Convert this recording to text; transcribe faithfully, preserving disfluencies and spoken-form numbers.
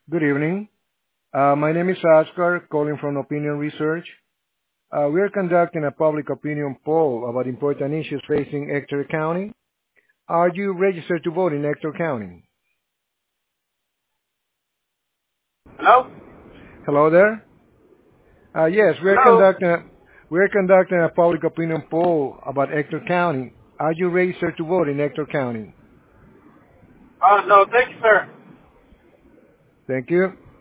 Good evening. Uh, my name is Oscar, calling from Opinion Research. Uh, we are conducting a public opinion poll about important issues facing Ector County. Are you registered to vote in Ector County? Hello? Hello there. Uh, yes, we are Hello? conducting a, we are conducting a public opinion poll about Ector County. Are you registered to vote in Ector County? Uh, no, thank you, sir. Thank you.